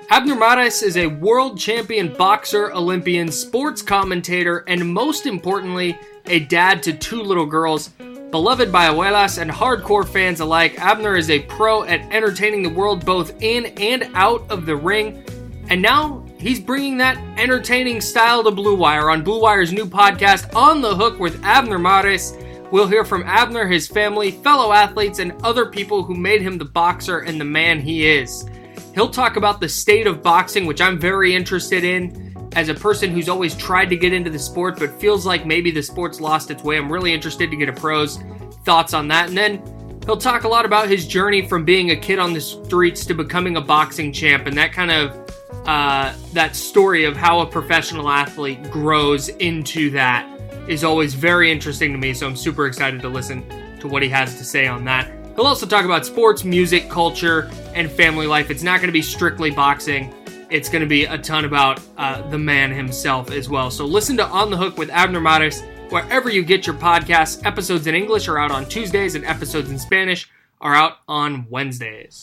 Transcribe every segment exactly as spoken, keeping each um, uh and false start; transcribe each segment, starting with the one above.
Abner Mares is a world champion boxer, Olympian, sports commentator, and most importantly, a dad to two little girls. Beloved by abuelas and hardcore fans alike, Abner is a pro at entertaining the world both in and out of the ring. And now he's bringing that entertaining style to Blue Wire on Blue Wire's new podcast, On the Hook with Abner Mares. We'll hear from Abner, his family, fellow athletes, and other people who made him the boxer and the man he is. He'll talk about the state of boxing, which I'm very interested in. As a person who's always tried to get into the sport, but feels like maybe the sport's lost its way, I'm really interested to get a pro's thoughts on that. And then he'll talk a lot about his journey from being a kid on the streets to becoming a boxing champ, and that kind of, uh, that story of how a professional athlete grows into that is always very interesting to me, so I'm super excited to listen to what he has to say on that. He'll also talk about sports, music, culture, and family life. It's not going to be strictly boxing. It's going to be a ton about uh, the man himself as well. So listen to On the Hook with Abner Mares wherever you get your podcasts. Episodes in English are out on Tuesdays, and episodes in Spanish are out on Wednesdays.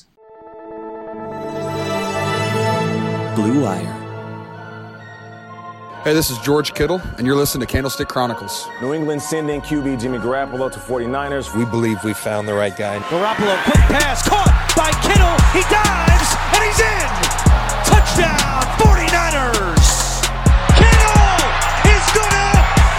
Blue Wire. Hey, this is George Kittle, and you're listening to Candlestick Chronicles. New England sending Q B Jimmy Garoppolo to forty-niners. We believe we found the right guy. Garoppolo, quick pass, caught by Kittle. He dives, and he's in. Touchdown, forty-niners. Kittle is gonna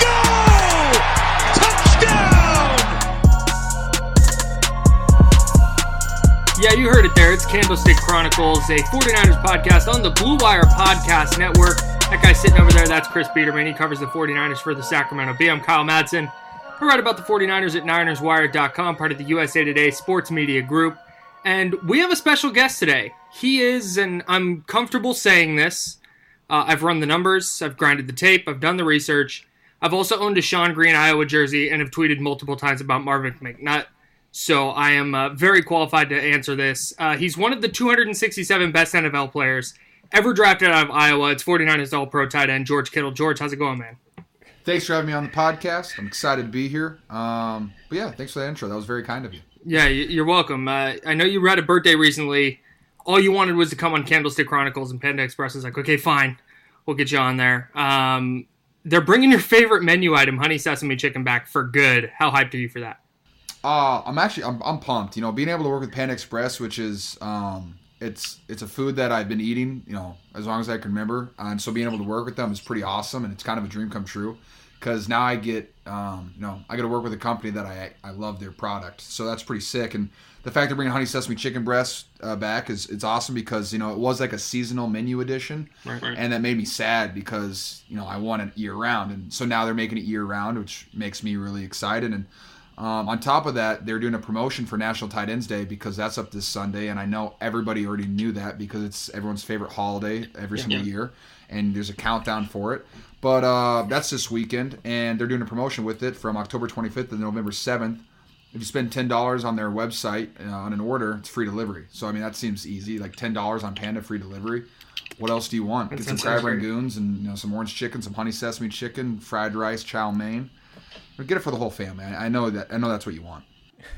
go. Touchdown. Yeah, you heard it there. It's Candlestick Chronicles, a forty-niners podcast on the Blue Wire Podcast Network. That guy sitting over there, that's Chris Biederman. He covers the forty-niners for the Sacramento Bee. I'm Kyle Madsen. I write about the forty-niners at Niners Wire dot com, part of the U S A Today Sports Media Group. And we have a special guest today. He is, and I'm comfortable saying this, uh, I've run the numbers, I've grinded the tape, I've done the research. I've also owned a Sean Green Iowa jersey and have tweeted multiple times about Marvin McNutt. So I am uh, very qualified to answer this. Uh, he's one of the two hundred sixty-seven best N F L players ever drafted out of Iowa. It's forty-niners All-Pro tight end George Kittle. George, how's it going, man? Thanks for having me on the podcast. I'm excited to be here. Um, but yeah, thanks for that intro. That was very kind of you. Yeah, you're welcome. Uh, I know you were at a birthday recently. All you wanted was to come on Candlestick Chronicles, and Panda Express is like, okay, fine. We'll get you on there. Um, they're bringing your favorite menu item, honey sesame chicken, back for good. How hyped are you for that? Uh, I'm actually, I'm, I'm pumped. You know, being able to work with Panda Express, which is... Um, It's it's a food that I've been eating, you know, as long as I can remember. Uh, and so being able to work with them is pretty awesome, and it's kind of a dream come true. Because now I get, um, you know, I get to work with a company that I I love their product. So that's pretty sick. And the fact they're bringing honey sesame chicken breast uh, back is it's awesome because, you know, it was like a seasonal menu edition. Right, right. And that made me sad because, you know, I want it year round. And so now they're making it year round, which makes me really excited. And Um, on top of that, they're doing a promotion for National Tight Ends Day because that's up this Sunday, and I know everybody already knew that because it's everyone's favorite holiday every yeah, single yeah. year, and there's a countdown for it. But uh, that's this weekend, and they're doing a promotion with it from October twenty-fifth to November seventh. If you spend ten dollars on their website uh, on an order, it's free delivery. So, I mean, that seems easy, like ten dollars on Panda free delivery. What else do you want? That Get some crab rangoons and you know some orange chicken, some honey sesame chicken, fried rice, chow mein. Get it for the whole family. I know that. I know that's what you want.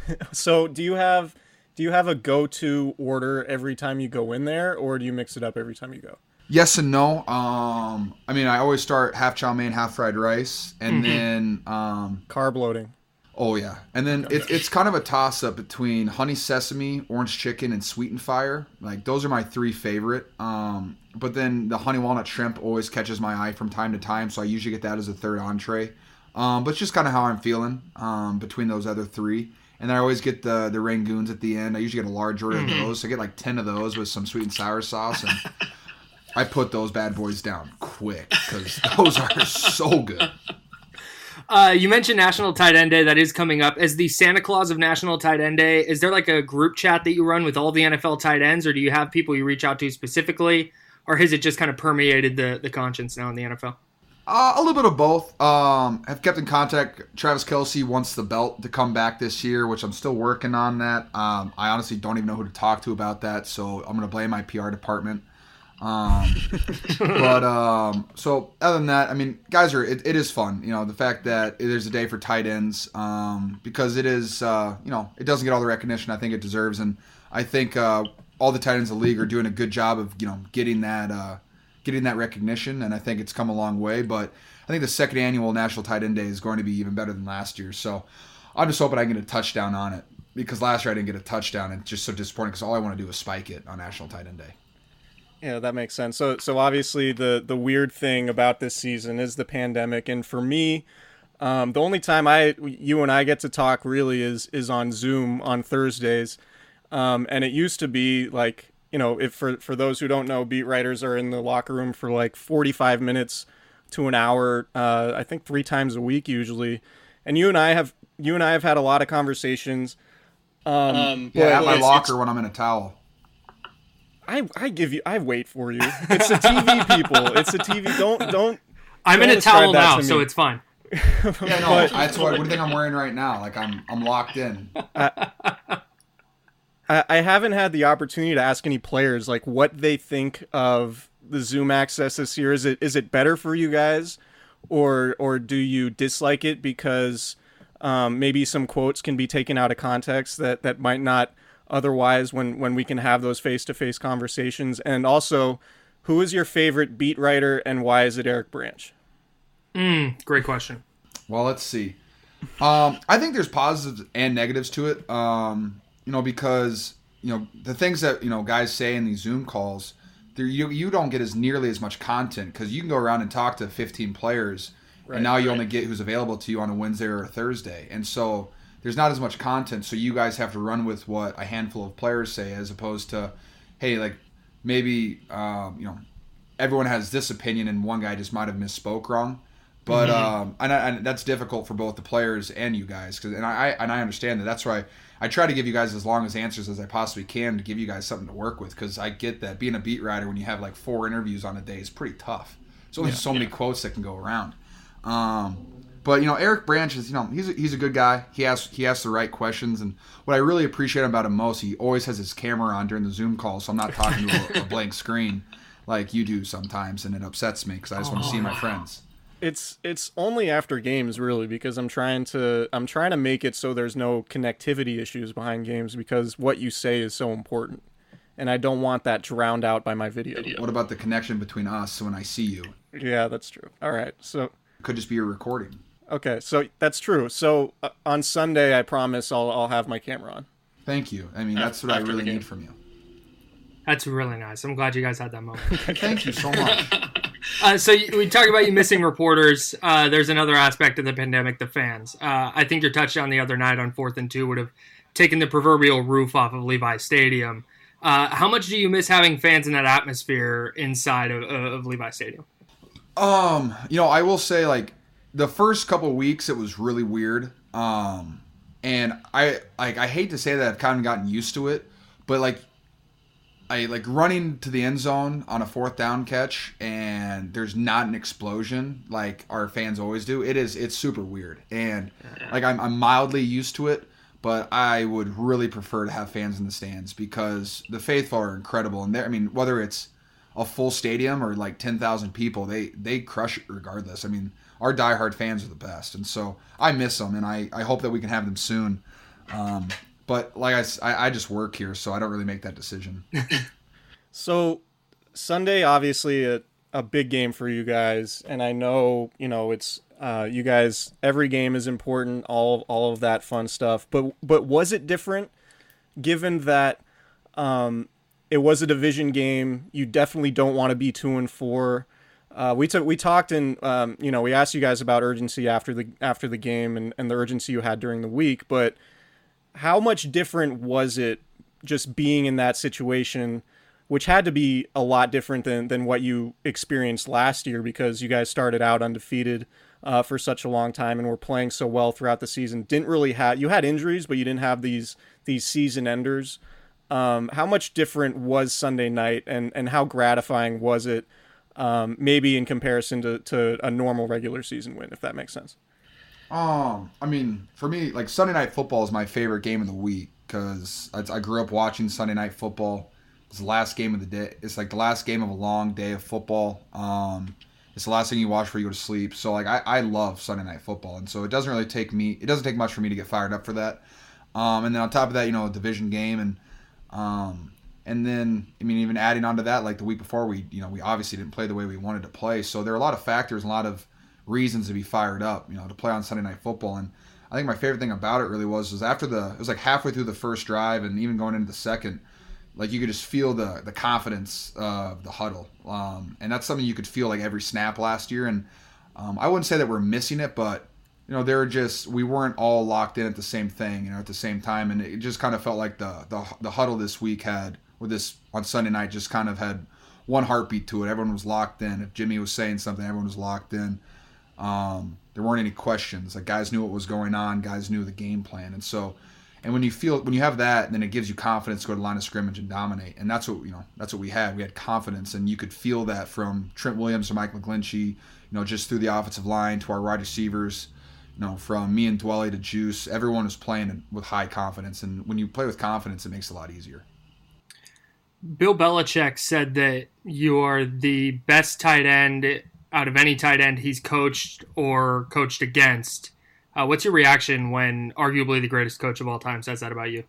So, do you have do you have a go-to order every time you go in there, or do you mix it up every time you go? Yes and no. Um, I mean, I always start half chow mein, half fried rice, and mm-hmm. then um, carb loading. Oh yeah, and then okay. it, it's kind of a toss-up between honey sesame, orange chicken, and sweet and fire. Like those are my three favorite. Um, but then the honey walnut shrimp always catches my eye from time to time, so I usually get that as a third entree. Um, but it's just kind of how I'm feeling um, between those other three. And then I always get the the rangoons at the end. I usually get a large order mm-hmm. of those. So I get like ten of those with some sweet and sour sauce. And I put those bad boys down quick because those are so good. Uh, you mentioned National Tight End Day. That is coming up. As the Santa Claus of National Tight End Day, is there like a group chat that you run with all the N F L tight ends? Or do you have people you reach out to specifically? Or has it just kind of permeated the, the conscience now in the N F L? Uh, a little bit of both. Um, I've kept in contact. Travis Kelce wants the belt to come back this year, which I'm still working on that. Um, I honestly don't even know who to talk to about that, so I'm going to blame my P R department. Um, but um, so other than that, I mean, guys are it, it is fun. You know, the fact that there's a day for tight ends um, because it is uh, you know it doesn't get all the recognition I think it deserves, and I think uh, all the tight ends in the league are doing a good job of, you know, getting that uh, getting that recognition, and I think it's come a long way. But I think the second annual National Tight End Day is going to be even better than last year. So I'm just hoping I can get a touchdown on it, because last year I didn't get a touchdown, and it's just so disappointing because all I want to do is spike it on National Tight End Day. Yeah, that makes sense. So, so obviously the the weird thing about this season is the pandemic, and for me, um, the only time I, you and I get to talk really is is on Zoom on Thursdays, um, and it used to be like, you know, if for for those who don't know, beat writers are in the locker room for like forty-five minutes to an hour, uh, I think three times a week usually, and you and I have you and I have had a lot of conversations. Um, Um, Yeah, at my it's- locker when I'm in a towel. I, I give you I wait for you. It's the T V people. It's the T V. Don't don't. I'm in don't a towel ascribe that now, to so me. it's fine. Yeah, no, But- that's what. What do you think I'm wearing right now? Like I'm I'm locked in. I, I haven't had the opportunity to ask any players like what they think of the Zoom access this year. Is it is it better for you guys, or or do you dislike it because um, maybe some quotes can be taken out of context that, that might not otherwise when, when we can have those face-to-face conversations? And also, who is your favorite beat writer and why is it Eric Branch? Mm, great question. Well, let's see. Um, I think there's positives and negatives to it. Um, you know, because you know the things that you know guys say in these Zoom calls, there you you don't get as nearly as much content because you can go around and talk to fifteen players, Right, and now you right. only get who's available to you on a Wednesday or a Thursday, and so there's not as much content. So you guys have to run with what a handful of players say, as opposed to, hey, like maybe um, you know everyone has this opinion and one guy just might have misspoke wrong. But um, and, I, and that's difficult for both the players and you guys, cause, and I and I understand that. That's why I try to give you guys as long as answers as I possibly can to give you guys something to work with, because I get that being a beat writer when you have like four interviews on a day is pretty tough. There's only so many quotes that can go around. Um, but you know, Eric Branch is you know he's a, he's a good guy. He asks he asks the right questions, and what I really appreciate about him most, he always has his camera on during the Zoom call, so I'm not talking to a, a blank screen like you do sometimes, and it upsets me because I just want to see my friends. It's it's only after games really, because I'm trying to I'm trying to make it so there's no connectivity issues behind games, because what you say is so important, and I don't want that drowned out by my video. What about the connection between us when I see you? Yeah, that's true. All right, so It could just be a recording. okay, so that's true. So uh, on Sunday, I promise I'll I'll have my camera on. Thank you. I mean, that's what I really need from you. That's really nice. I'm glad you guys had that moment. Thank you so much. Uh, so you, we talked about you missing reporters. Uh, there's another aspect of the pandemic, the fans. Uh, I think your touchdown the other night on fourth and two would have taken the proverbial roof off of Levi Stadium. Uh, how much do you miss having fans in that atmosphere inside of, of Levi Stadium? Um, you know, I will say, like, the first couple weeks it was really weird. Um, and I like I hate to say that I've kind of gotten used to it, but like I like running to the end zone on a fourth down catch and there's not an explosion like our fans always do. It is it's super weird. And like I'm I'm mildly used to it, but I would really prefer to have fans in the stands because the faithful are incredible. And I mean, whether it's a full stadium or like ten thousand people, they they crush it regardless. I mean, our diehard fans are the best. And so I miss them, and I, I hope that we can have them soon. Um, but like I, s- I, I just work here, so I don't really make that decision. So Sunday, obviously a, a big game for you guys, and I know, you know, it's uh, you guys, every game is important, all all of that fun stuff. But but was it different given that um, it was a division game? You definitely don't want to be two and four. Uh, we took we talked and um, you know, we asked you guys about urgency after the after the game and, and the urgency you had during the week, but how much different was it just being in that situation, which had to be a lot different than, than what you experienced last year because you guys started out undefeated uh, for such a long time and were playing so well throughout the season. Didn't really have, you had injuries, but you didn't have these these season enders. Um, how much different was Sunday night, and, and how gratifying was it, um, maybe in comparison to, to a normal regular season win, if that makes sense? Um, I mean, for me, like Sunday Night Football is my favorite game of the week because I, I grew up watching Sunday Night Football. It's the last game of the day. It's like the last game of a long day of football. Um, it's the last thing you watch before you go to sleep. So like I, I love Sunday Night Football, and so it doesn't really take me. It doesn't take much for me to get fired up for that. Um, and then on top of that, you know, a division game, and um, And then, I mean, even adding on to that, like the week before, we, you know, we obviously didn't play the way we wanted to play. So there are a lot of factors, a lot of reasons to be fired up, you know, to play on Sunday Night Football. And I think my favorite thing about it really was, was after the, it was like halfway through the first drive and even going into the second, like you could just feel the the confidence of the huddle. Um, and that's something you could feel like every snap last year. And um, I wouldn't say that we're missing it, but, you know, they're just, we weren't all locked in at the same thing, you know, at the same time. And it just kind of felt like the, the, the huddle this week had, or this on Sunday night, just kind of had one heartbeat to it. Everyone was locked in. If Jimmy was saying something, everyone was locked in. Um, there weren't any questions. Like guys knew what was going on. Guys knew the game plan. And so, and when you feel, when you have that, then it gives you confidence to go to the line of scrimmage and dominate. And that's what, you know, that's what we had. We had confidence, and you could feel that from Trent Williams to Mike McGlinchey, you know, just through the offensive line to our wide receivers, you know, from me and Dwelly to Juice. Everyone was playing with high confidence. And when you play with confidence, it makes it a lot easier. Bill Belichick said that you are the best tight end out of any tight end he's coached or coached against. Uh, what's your reaction when arguably the greatest coach of all time says that about you?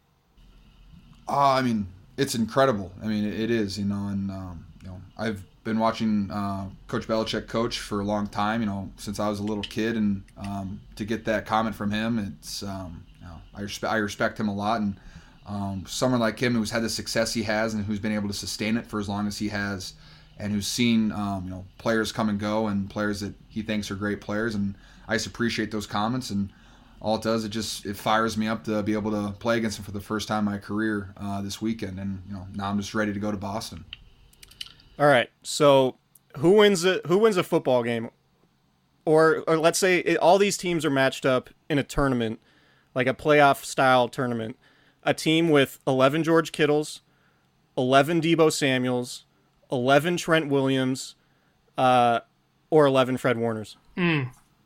Uh, I mean, it's incredible. I mean, it is, you know, and, um, you know, I've been watching uh, Coach Belichick coach for a long time, you know, since I was a little kid. And um, to get that comment from him, it's, um, you know, I, respe- I respect him a lot. And um, someone like him who's had the success he has and who's been able to sustain it for as long as he has, and who's seen, um, you know, players come and go and players that he thinks are great players. And I just appreciate those comments, and all it does, it just it fires me up to be able to play against him for the first time in my career uh, this weekend. And you know, now I'm just ready to go to Boston. All right, so who wins a who wins a football game, or or let's say it, all these teams are matched up in a tournament, like a playoff style tournament. A team with eleven George Kittles, eleven Deebo Samuels, eleven Trent Williams, uh, or eleven Fred Warners. Mm.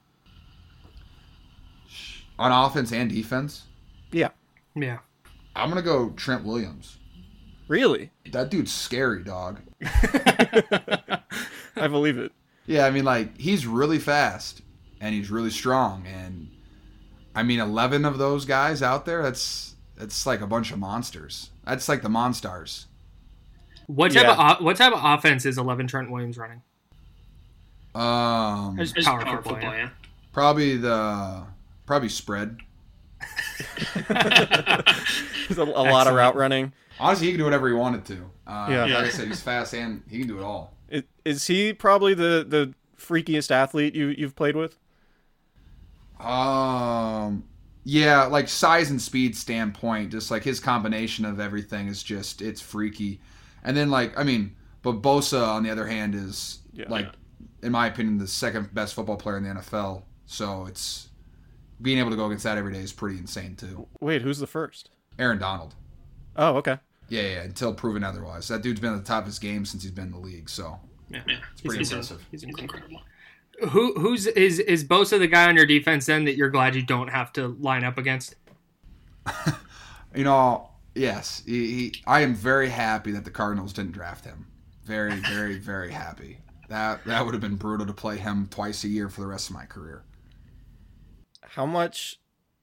On offense and defense? Yeah. Yeah. I'm going to go Trent Williams. Really? That dude's scary, dog. I believe it. Yeah, I mean, like, he's really fast, and he's really strong. And, I mean, eleven of those guys out there, that's that's like a bunch of monsters. That's like the Monstars. What type, Yeah. of, what type of offense is eleven Trent Williams running? Um, Just power, power football, football, yeah. Probably the... Probably spread. There's a, a lot of route running. Honestly, he can do whatever he wanted to. Uh, Yeah. Like I said, he's fast and he can do it all. Is, is he probably the, the freakiest athlete you, you've played with? Um, yeah, like size and speed standpoint, just like his combination of everything is just, it's freaky. And then like, I mean, but Bosa on the other hand is Yeah. like, in my opinion, the second best football player in the N F L. So it's, being able to go against that every day is pretty insane too. Wait, who's the first? Aaron Donald. Oh, okay. Yeah, yeah, until proven otherwise. That dude's been at the top of his game since he's been in the league, so Yeah, it's pretty he's, impressive. He's incredible. Who who's is is Bosa the guy on your defense then that you're glad you don't have to line up against? You know, yes, he, he, I am very happy that the Cardinals didn't draft him. Very, very, very happy. That that would have been brutal to play him twice a year for the rest of my career. How much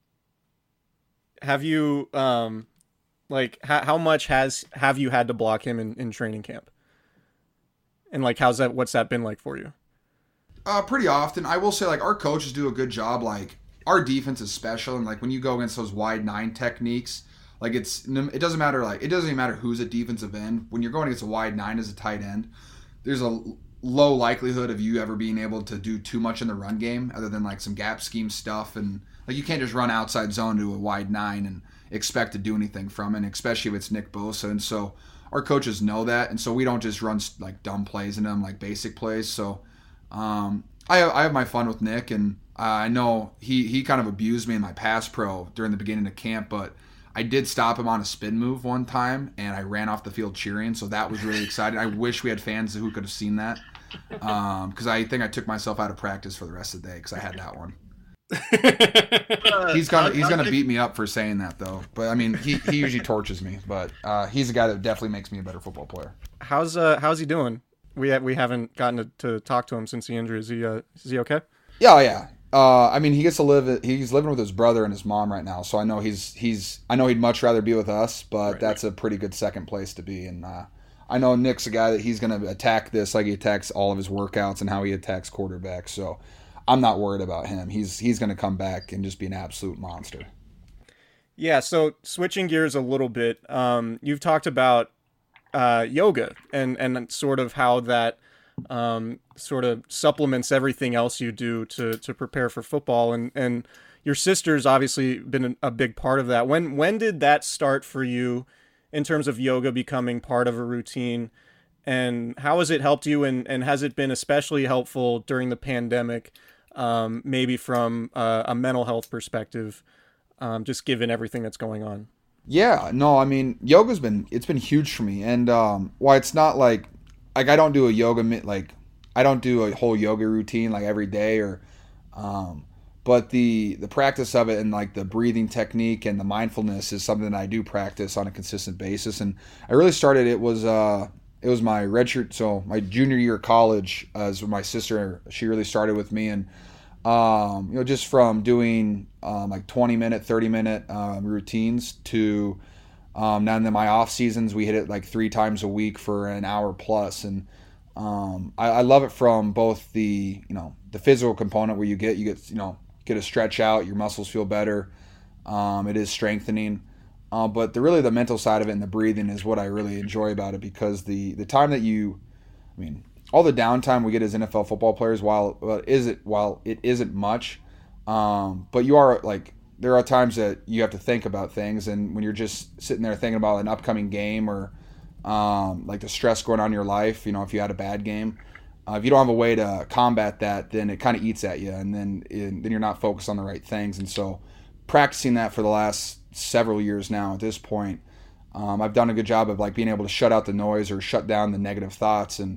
have you, um, like, how, how much has have you had to block him in, in training camp? And like, how's that? What's that been like for you? Uh, pretty often. I will say, like, our coaches do a good job. Like, our defense is special, and like when you go against those wide nine techniques, like it's it doesn't matter. Like it doesn't even matter who's a defensive end. When you're going against a wide nine as a tight end, there's a low likelihood of you ever being able to do too much in the run game other than like some gap scheme stuff. And like you can't just run outside zone to a wide nine and expect to do anything from it, especially if it's Nick Bosa. And so our coaches know that, and so we don't just run like dumb plays in them, like basic plays. So um, I have, I have my fun with Nick, and uh, I know he he kind of abused me in my pass pro during the beginning of camp, but I did stop him on a spin move one time, and I ran off the field cheering, so that was really exciting. I wish we had fans who could have seen that, because um, I think I took myself out of practice for the rest of the day because I had that one. he's gonna he's gonna beat me up for saying that though, but I mean he, he usually torches me, but uh, he's a guy that definitely makes me a better football player. How's uh how's he doing? We ha- we haven't gotten to, to talk to him since the injury. Is he uh, is he okay? Yeah, oh, yeah, Uh, I mean, he gets to live. He's living with his brother and his mom right now, so I know he's he's. I know he'd much rather be with us, but right, that's right. a pretty good second place to be. And uh, I know Nick's a guy that he's going to attack this like he attacks all of his workouts and how he attacks quarterbacks. So I'm not worried about him. He's he's going to come back and just be an absolute monster. Yeah. So switching gears a little bit, um, you've talked about uh, yoga and and sort of how that. Um, sort of supplements everything else you do to to prepare for football, and and your sister's obviously been a big part of that. When when did that start for you in terms of yoga becoming part of a routine, and how has it helped you, and, and has it been especially helpful during the pandemic, um, maybe from uh, a mental health perspective, um, just given everything that's going on? Yeah, no, I mean, yoga's been, it's been huge for me, and um, why it's not like Like I don't do a yoga like I don't do a whole yoga routine like every day or, um, but the the practice of it and like the breathing technique and the mindfulness is something that I do practice on a consistent basis. And I really started it was uh it was my redshirt so my junior year of college uh, as my sister she really started with me and um you know just from doing um like twenty minute thirty minute um, routines to Um, now in my off seasons, we hit it like three times a week for an hour plus, and um, I, I love it from both the you know the physical component where you get you get you know get a stretch out, your muscles feel better. Um, it is strengthening, uh, but the really the mental side of it and the breathing is what I really enjoy about it because the the time that you, I mean, all the downtime we get as N F L football players, while well, is it while it isn't much, um, but you are like. There are times that you have to think about things, and when you're just sitting there thinking about an upcoming game or um, like the stress going on in your life, you know, if you had a bad game, uh, if you don't have a way to combat that, then it kind of eats at you, and then it, then you're not focused on the right things. And so, practicing that for the last several years now, at this point, um, I've done a good job of like being able to shut out the noise or shut down the negative thoughts, and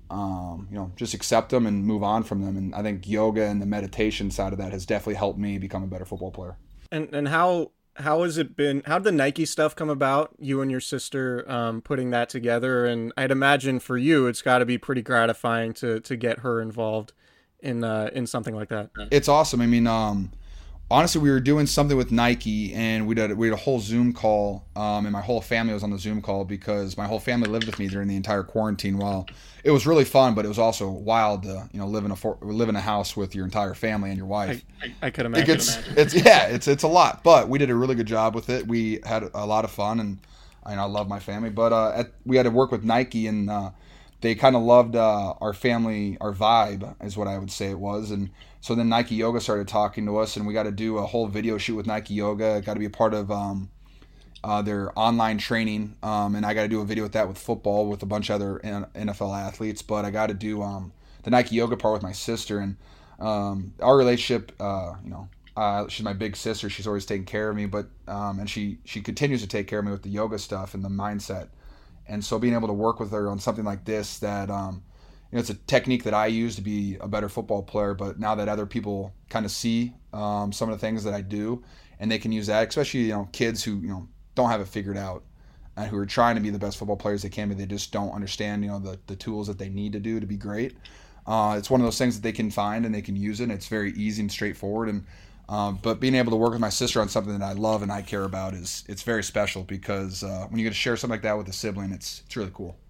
um, you know, just accept them and move on from them. And I think yoga and the meditation side of that has definitely helped me become a better football player. And and how how has it been? How did the Nike stuff come about? You and your sister um, putting that together, and I'd imagine for you, it's got to be pretty gratifying to to get her involved in uh, in something like that. It's awesome. I mean, um, honestly, we were doing something with Nike, and we did we had a whole Zoom call, um, and my whole family was on the Zoom call because my whole family lived with me during the entire quarantine. While it was really fun, but it was also wild to you know live in a for, live in a house with your entire family and your wife. I, I, I could imagine. It gets, it's yeah, it's it's a lot, but we did a really good job with it. We had a lot of fun, and I, I love my family. But uh, at, we had to work with Nike, and uh, they kind of loved uh, our family, our vibe is what I would say it was, and. So then Nike Yoga started talking to us, and we got to do a whole video shoot with Nike Yoga. Got to be a part of um, uh, their online training, um, and I got to do a video with that with football with a bunch of other N F L athletes. But I got to do um, the Nike Yoga part with my sister, and um, our relationship. Uh, you know, uh, she's my big sister. She's always taking care of me, but um, and she she continues to take care of me with the yoga stuff and the mindset. And so being able to work with her on something like this that. Um, You know, it's a technique that I use to be a better football player, but now that other people kind of see um, some of the things that I do, and they can use that, especially you know kids who you know don't have it figured out and who are trying to be the best football players they can, but they just don't understand you know the the tools that they need to do to be great. Uh, it's one of those things that they can find and they can use it. And it's very easy and straightforward. And um, but being able to work with my sister on something that I love and I care about is it's very special because uh, when you get to share something like that with a sibling, it's it's really cool.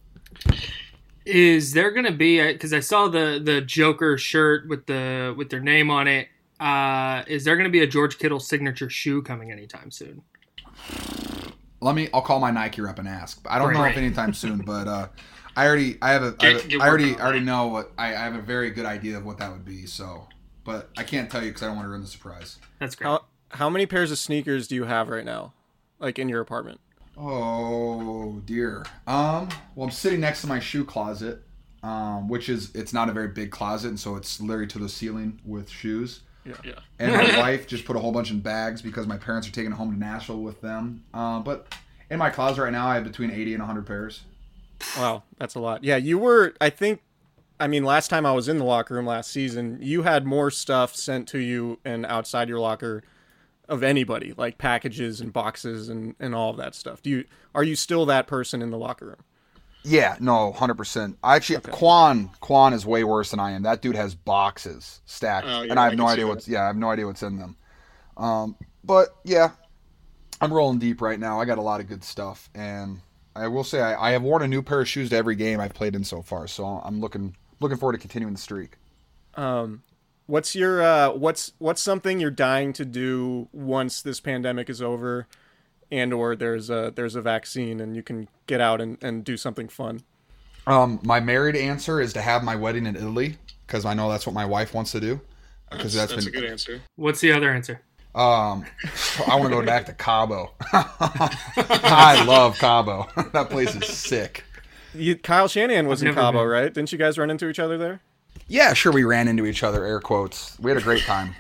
Is there going to be, because I saw the, the Joker shirt with the with their name on it, uh, is there going to be a George Kittle signature shoe coming anytime soon? Let me, I'll call my Nike rep and ask. I don't right. know if anytime soon, but uh, I already, I have a, I, have a, I already, I already know what, I, I have a very good idea of what that would be. So, but I can't tell you because I don't want to ruin the surprise. That's great. How, how many pairs of sneakers do you have right now, like in your apartment? Oh dear. Um. Well, I'm sitting next to my shoe closet, um, which is it's not a very big closet, and so it's literally to the ceiling with shoes. Yeah. yeah. And my wife just put a whole bunch in bags because my parents are taking it home to Nashville with them. Um. But in my closet right now, I have between eighty and one hundred pairs. Wow, that's a lot. Yeah, you were. I think. I mean, last time I was in the locker room last season, you had more stuff sent to you and outside your locker. Of anybody, like packages and boxes and, and all of that stuff. Do you are you still that person in the locker room? Yeah, no, one hundred percent. I actually, okay. Quan, Quan is way worse than I am. That dude has boxes stacked, oh, yeah, and I have I no idea what's, yeah, I have no idea what's in them. Um, but yeah, I'm rolling deep right now. I got a lot of good stuff, and I will say I, I have worn a new pair of shoes to every game I've played in so far, so I'm looking looking forward to continuing the streak. Um, what's your uh, what's what's something you're dying to do once this pandemic is over, and or there's a there's a vaccine and you can get out and, and do something fun? Um, my married answer is to have my wedding in Italy, because I know that's what my wife wants to do. That's, that's, that's been, a good answer. What's the other answer? Um, I want to go back to Cabo. I love Cabo. That place is sick. You, Kyle Shanahan was I've in Cabo, been. right? Didn't you guys run into each other there? Yeah, sure. We ran into each other. Air quotes. We had a great time.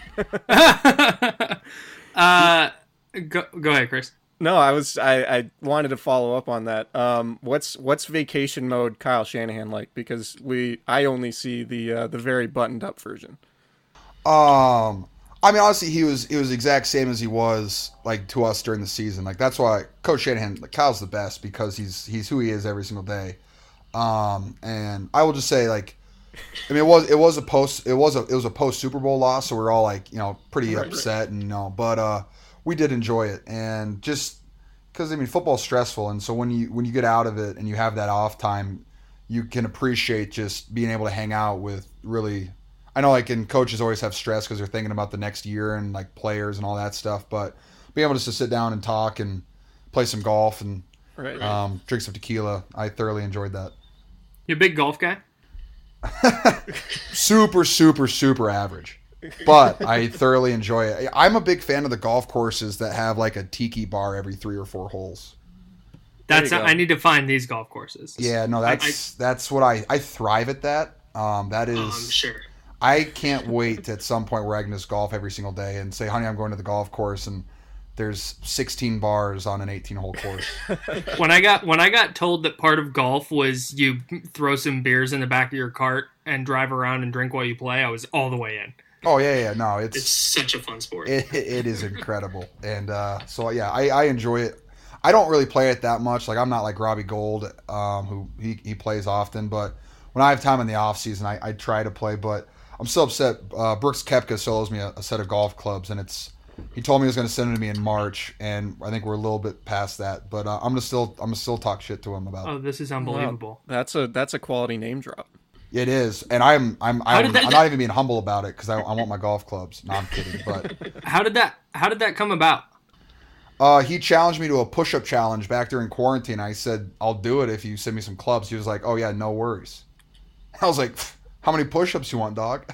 uh, go go ahead, Chris. No, I was I, I wanted to follow up on that. Um, what's what's vacation mode Kyle Shanahan like? Because we I only see the uh, the very buttoned up version. Um. I mean, honestly, he was he was the exact same as he was like to us during the season. Like that's why Coach Shanahan, like Kyle's the best, because he's he's who he is every single day. Um, and I will just say, like, I mean, it was it was a post it was a it was a post Super Bowl loss, so we're all like, you know, pretty right, upset, right. and you know, but uh, we did enjoy it, and just because I mean, football's stressful, and so when you when you get out of it and you have that off time, you can appreciate just being able to hang out with really. I know, like, and coaches always have stress because they're thinking about the next year and, like, players and all that stuff. But being able just to sit down and talk and play some golf and right, right. Um, drink some tequila, I thoroughly enjoyed that. You a big golf guy? super, super, super average. But I thoroughly enjoy it. I'm a big fan of the golf courses that have, like, a tiki bar every three or four holes. That's a, I need to find these golf courses. Yeah, no, that's I, I, that's what I, I thrive at that. Um, that is... Um, sure. I can't wait at some point where I can just golf every single day and say, honey, I'm going to the golf course, and there's sixteen bars on an eighteen-hole course. When I got when I got told that part of golf was you throw some beers in the back of your cart and drive around and drink while you play, I was all the way in. Oh, yeah, yeah. No, it's... It's such a fun sport. It, it is incredible. And uh, so, yeah, I, I enjoy it. I don't really play it that much. Like, I'm not like Robbie Gould, um, who he, he plays often. But when I have time in the off-season, I, I try to play. But... I'm still upset. Uh, Brooks Koepka still owes me a, a set of golf clubs, and it's. He told me he was going to send it to me in March, and I think we're a little bit past that. But uh, I'm gonna still, I'm gonna still talk shit to him about. Oh, this is unbelievable. Wow. That's a that's a quality name drop. It is, and I'm, I'm, I'm, that, I'm not even being humble about it because I, I want my golf clubs. No, I'm kidding. But how did that, how did that come about? Uh, he challenged me to a push-up challenge back during quarantine. I said, I'll do it if you send me some clubs. He was like, oh yeah, no worries. I was like, how many push-ups you want, dog?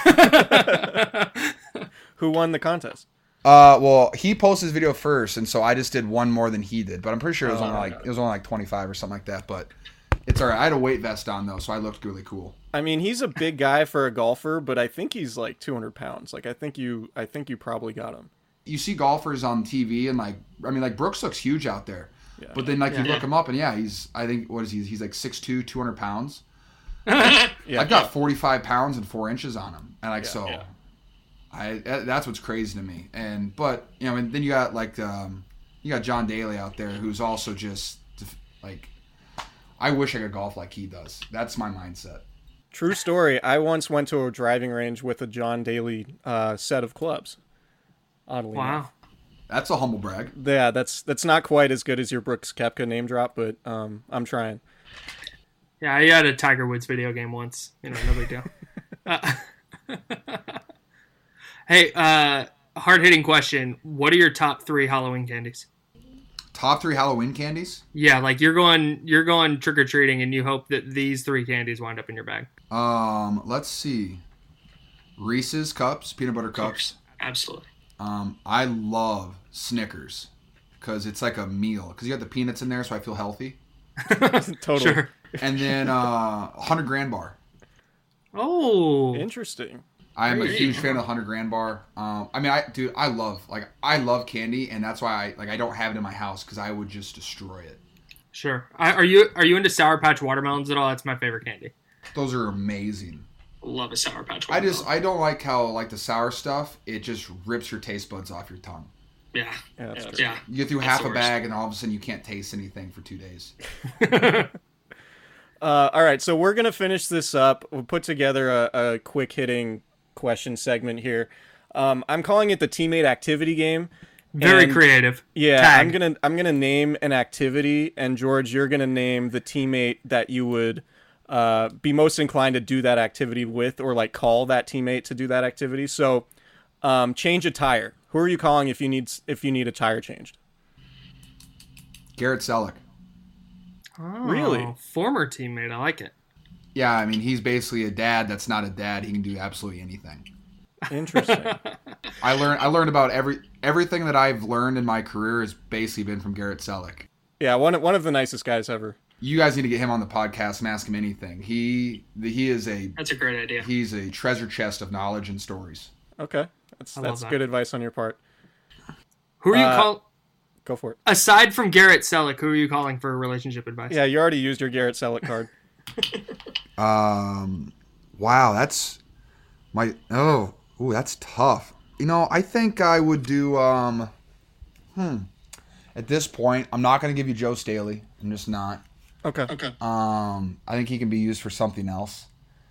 Who won the contest? Uh, well, he posted his video first, and so I just did one more than he did. But I'm pretty sure it was oh, only like it was only like twenty-five or something like that. But it's all right. I had a weight vest on though, so I looked really cool. I mean, he's a big guy for a golfer, but I think he's like two hundred pounds. Like I think you, I think you probably got him. You see golfers on T V, and like I mean, like Brooks looks huge out there. Yeah. But then like yeah. you look him up, and yeah, he's I think what is he? He's like six two, two hundred pounds. yeah, I've got forty-five pounds and four inches on him, and like yeah, so, yeah. I that's what's crazy to me. And but you know, and then you got like um, you got John Daly out there who's also just like, I wish I could golf like he does. That's my mindset. True story. I once went to a driving range with a John Daly uh, set of clubs. Oddly wow, enough. That's a humble brag. Yeah, that's that's not quite as good as your Brooks Koepka name drop, but um, I'm trying. Yeah, I had a Tiger Woods video game once. You know, no big deal. uh, hey, uh, hard-hitting question. What are your top three Halloween candies? Top three Halloween candies? Yeah, like you're going you're going trick-or-treating and you hope that these three candies wind up in your bag. Um, let's see. Reese's Cups, peanut butter cups. Absolutely. Um, I love Snickers because it's like a meal. Because you got the peanuts in there, so I feel healthy. Totally. Sure. And then uh, one hundred grand bar. Oh, interesting. I'm a huge fan of the one hundred grand bar. Um, I mean, I dude, I love like I love candy, and that's why I like I don't have it in my house because I would just destroy it. Sure. I, are you are you into Sour Patch watermelons at all? That's my favorite candy. Those are amazing. Love a Sour Patch watermelon. I just I don't like how like the sour stuff. It just rips your taste buds off your tongue. Yeah. Yeah. That's yeah. You get through that's half a bag, and all of a sudden you can't taste anything for two days. Uh, all right, so we're gonna finish this up. We'll put together a, a quick hitting question segment here. Um, I'm calling it the teammate activity game. Very And, creative. Yeah, Tag. I'm gonna I'm gonna name an activity, and George, you're gonna name the teammate that you would uh, be most inclined to do that activity with, or like call that teammate to do that activity. So, um, change a tire. Who are you calling if you need if you need a tire changed? Garrett Selleck. Oh, Really? Former teammate. I like it. Yeah, I mean, he's basically a dad that's not a dad. He can do absolutely anything. Interesting. I learned I learned about every everything that I've learned in my career has basically been from Garrett Selleck. Yeah, one one of the nicest guys ever. You guys need to get him on the podcast and ask him anything. He he is a That's a great idea. he's a treasure chest of knowledge and stories. Okay, that's I love that's that. good advice on your part. Who are you Uh, call Go for it. aside from Garrett Selleck? Who are you calling for relationship advice? Yeah, you already used your Garrett Selleck card. Um, wow, that's my oh, ooh, that's tough. You know, I think I would do. Um, hmm. At this point, I'm not going to give you Joe Staley. I'm just not. Okay. Okay. Um, I think he can be used for something else.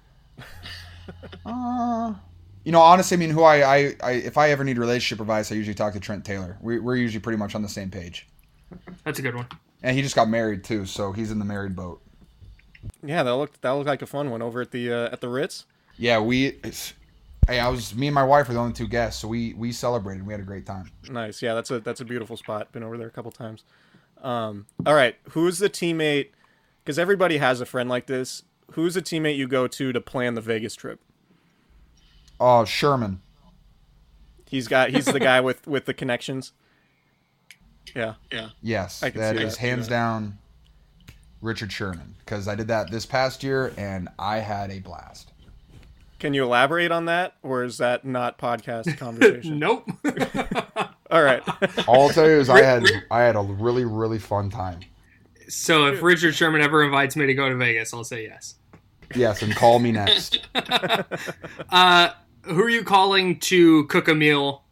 uh, you know, honestly, I mean, who I, I, I, if I ever need relationship advice, I usually talk to Trent Taylor. We, we're usually pretty much on the same page. That's a good one. And he just got married too, so he's in the married boat. Yeah, that looked that looked like a fun one over at the uh, at the Ritz. Yeah, we. It's, hey, I was me and my wife were the only two guests, so we we celebrated. We had a great time. Nice. Yeah, that's a that's a beautiful spot. Been over there a couple times. Um, all right, who's the teammate? Because everybody has a friend like this. Who's the teammate you go to to plan the Vegas trip? Oh, Sherman. He's got he's the guy with, with the connections. Yeah. Yeah. Yes, I can that see is that. hands down Richard Sherman, because I did that this past year and I had a blast. Can you elaborate on that, or is that not podcast conversation? Nope. All right. All I'll tell you is I had I had a really really fun time. So if Richard Sherman ever invites me to go to Vegas, I'll say yes. Yes, and call me next. Uh, who are you calling to cook a meal?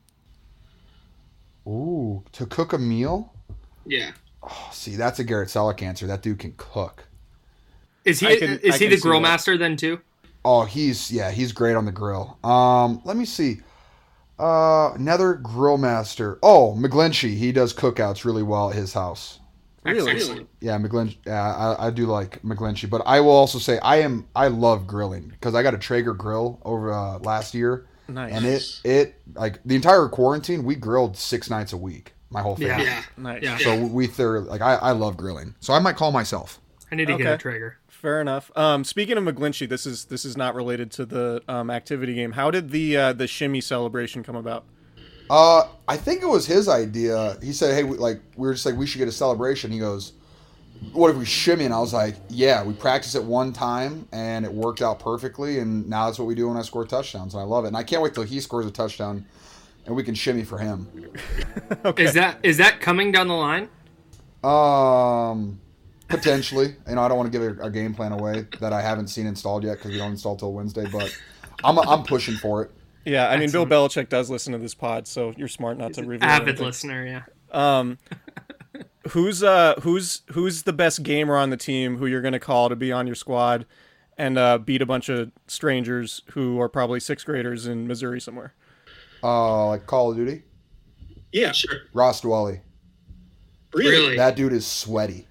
Ooh, to cook a meal? Yeah. Oh, see, that's a Garrett Selleck answer. That dude can cook. Is he I can- is I he can the see grill that. master then too? Oh, he's yeah, he's great on the grill. Um, let me see. Uh, another grill master. Oh, McGlinchey. He does cookouts really well at his house. Really? Excellent. Yeah, McGlinchey. Yeah, I, I do like McGlinchey, but I will also say I am I love grilling because I got a Traeger grill over uh, last year, Nice. and it it like the entire quarantine we grilled six nights a week. My whole family. Yeah. Yeah. Nice. Yeah. So we thoroughly like I, I love grilling. So I might call myself. I need to get Okay. a Traeger. Fair enough. Um, speaking of McGlinchey, this is this is not related to the um, activity game. How did the uh, the shimmy celebration come about? Uh, I think it was his idea. He said, "Hey, we, like we were just like we should get a celebration." He goes, "What if we shimmy?" And I was like, "Yeah, we practiced it one time and it worked out perfectly, and now that's what we do when I score touchdowns, and I love it. And I can't wait till he scores a touchdown, and we can shimmy for him." Is that is that coming down the line? Um, potentially. You know, I don't want to give a, a game plan away that I haven't seen installed yet because we don't install till Wednesday, but I'm I'm pushing for it. Yeah, I mean, Excellent. Bill Belichick does listen to this pod, so you're smart not to reveal Avid anything. listener, yeah. Um, who's uh who's who's the best gamer on the team who you're gonna call to be on your squad and uh, beat a bunch of strangers who are probably sixth graders in Missouri somewhere? Uh, like Call of Duty, Yeah, sure. Ross Dwelly. Really? That dude is sweaty.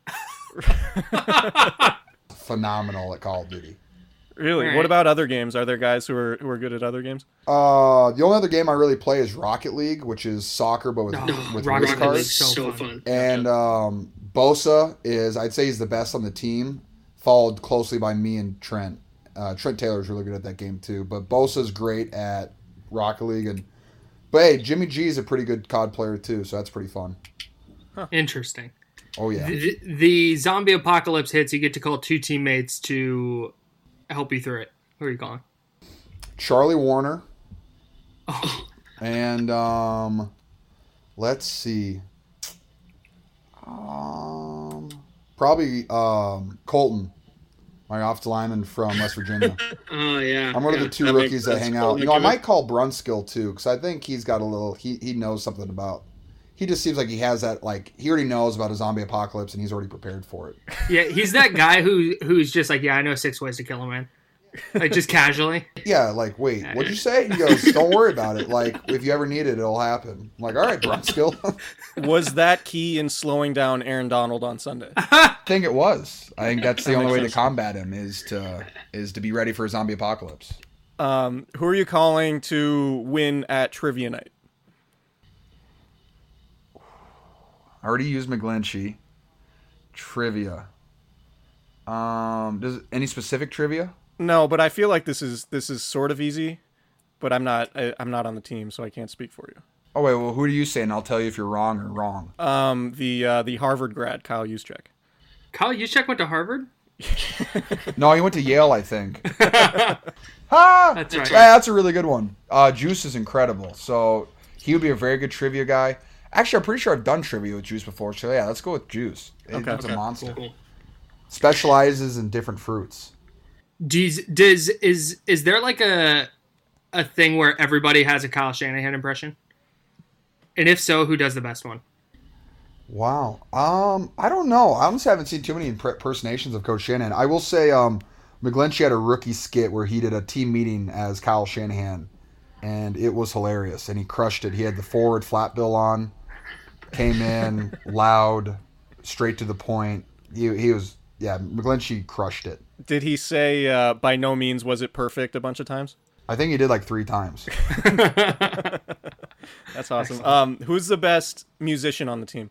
Phenomenal at Call of Duty. Really? All right. What about other games? Are there guys who are who are good at other games? Uh, the only other game I really play is Rocket League, which is soccer but with Oh, with Rocket race League cards. is so so fun. fun. And um, Bosa is, I'd say, he's the best on the team, followed closely by me and Trent. Uh, Trent Taylor's really good at that game too, but Bosa's great at Rocket League. And but hey, Jimmy G is a pretty good C O D player too, so that's pretty fun. Interesting. Oh yeah, The, the zombie apocalypse hits. You get to call two teammates to help you through it. Who are you calling? Charlie Warner. Oh, And um, let's see. Um, probably um, Colton, my offensive lineman from West Virginia. Oh yeah. I'm one of yeah. the two That rookies makes that sense. hang Well, out. You know, I give might it- call Brunskill too because I think he's got a little. He he knows something about. he just seems like he has that, like, he already knows about a zombie apocalypse and he's already prepared for it. Yeah, he's that guy who who's just like, yeah, I know six ways to kill a man. Like, just casually. Yeah, like, wait, what'd you say? He goes, don't worry about it. Like, if you ever need it, it'll happen. I'm like, all right, Brunskill. Was that key in slowing down Aaron Donald on Sunday? I think it was. I think that's the That only way makes to sense. combat him is to is to be ready for a zombie apocalypse. Um, who are you calling to win at trivia night? I already used McGlinchey. Trivia. Um, does any specific trivia? No, but I feel like this is this is sort of easy, but I'm not I, I'm not on the team, so I can't speak for you. Oh wait, well, who do you say? And I'll tell you if you're wrong or wrong. Um, the uh, the Harvard grad Kyle Juszczyk. Kyle Juszczyk went to Harvard? No, he went to Yale, I think. Ha! That's right. Yeah, that's a really good one. Uh, Juice is incredible, so he would be a very good trivia guy. Actually, I'm pretty sure I've done trivia with Juice before, so yeah, let's go with Juice. Okay. It's a Okay. monster. Cool. Specializes in different fruits. Does, does is is there like a a thing where everybody has a Kyle Shanahan impression? And if so, who does the best one? Wow. Um, I don't know. I honestly haven't seen too many imp- impersonations of Coach Shanahan. I will say, um, McGlinchey had a rookie skit where he did a team meeting as Kyle Shanahan, and it was hilarious. And he crushed it. He had the forward flat bill on, came in loud, straight to the point. He he was yeah. McGlinchey crushed it. Did he say uh, by no means was it perfect a bunch of times? I think he did like three times. That's awesome. Um, who's the best musician on the team?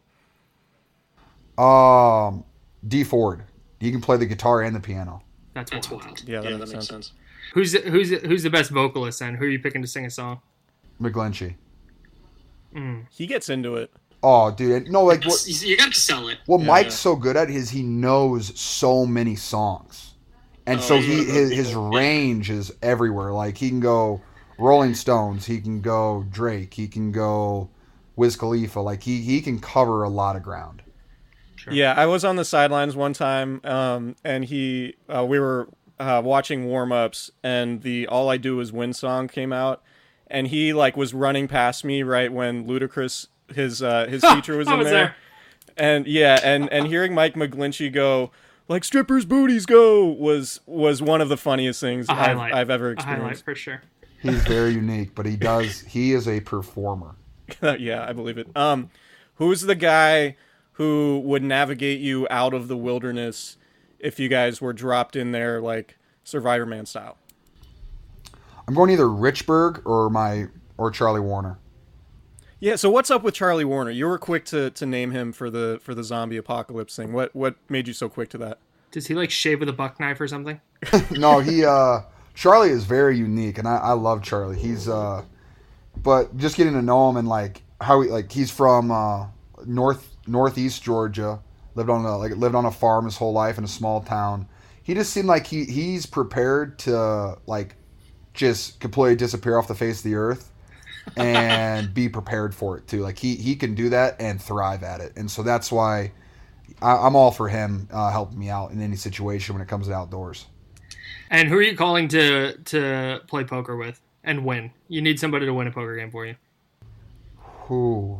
Um, D Ford. He can play the guitar and the piano. That's, That's wild. wild. Yeah, that yeah, makes that makes sense. sense. Who's the, who's the, who's the best vocalist then? Who are you picking to sing a song? McGlinchey. He gets into it. Oh, dude. No, like what? You, you gotta sell it. What Yeah, Mike's yeah. so good at is he knows so many songs, and Oh, so yeah. he his, his range is everywhere. Like he can go Rolling Stones, he can go Drake, he can go Wiz Khalifa. Like he he can cover a lot of ground. Yeah, I was on the sidelines one time, um, and he, uh, we were uh, watching warm-ups, and the "All I Do Is Win" song came out, and he like was running past me right when Ludacris his uh, his feature was I in was there. there. and yeah, and and hearing Mike McGlinchey go like "strippers' booties go" was was one of the funniest things A I've, highlight. I've ever A highlight experienced. for sure. He's very unique, but he does he is a performer. Yeah, I believe it. Um, who's the guy who would navigate you out of the wilderness if you guys were dropped in there like Survivor Man style? I'm going either Richburg or my or Charlie Warner. Yeah, so what's up with Charlie Warner? You were quick to, to name him for the for the zombie apocalypse thing. What what made you so quick to that? Does he like shave with a buck knife or something? No, he uh Charlie is very unique, and I, I love Charlie. He's uh, but just getting to know him and like how he like he's from uh north northeast Georgia, lived on a like lived on a farm his whole life in a small town. He just seemed like he he's prepared to like just completely disappear off the face of the earth and be prepared for it too. Like he he can do that and thrive at it, and so that's why I, I'm all for him uh, helping me out in any situation when it comes to outdoors. And who are you calling to to play poker with and win? You need somebody to win a poker game for you. Ooh.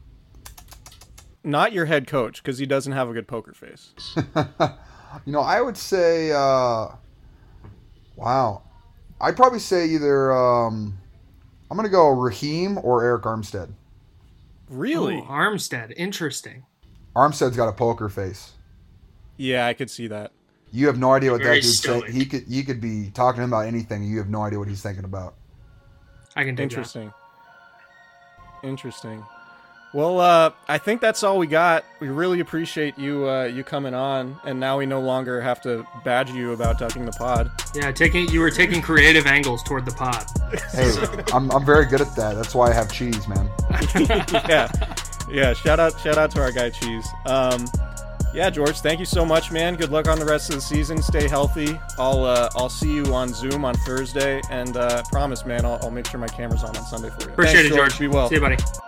Not your head coach, because he doesn't have a good poker face. You know, I would say, uh, wow. I'd probably say either, um, I'm going to go Raheem or Eric Armstead. Really? Oh, Armstead. Interesting. Armstead's got a poker face. Yeah, I could see that. You have no idea what Very that dude's saying. stoic. He could, you could be talking to him about anything, and you have no idea what he's thinking about. I can do Interesting. Interesting. Well, uh, I think that's all we got. We really appreciate you uh, you coming on, and now we no longer have to badger you about ducking the pod. that. Yeah, taking you were taking creative angles toward the pod. Hey, I'm, I'm very good at that. That's why I have cheese, man. yeah, yeah. Shout out, shout out to our guy Cheese. Um, yeah, George, thank you so much, man. Good luck on the rest of the season. Stay healthy. I'll uh, I'll see you on Zoom on Thursday, and uh, promise, man, I'll, I'll make sure my camera's on on Sunday for you. Appreciate Thanks, it, George. Be well. See you, buddy.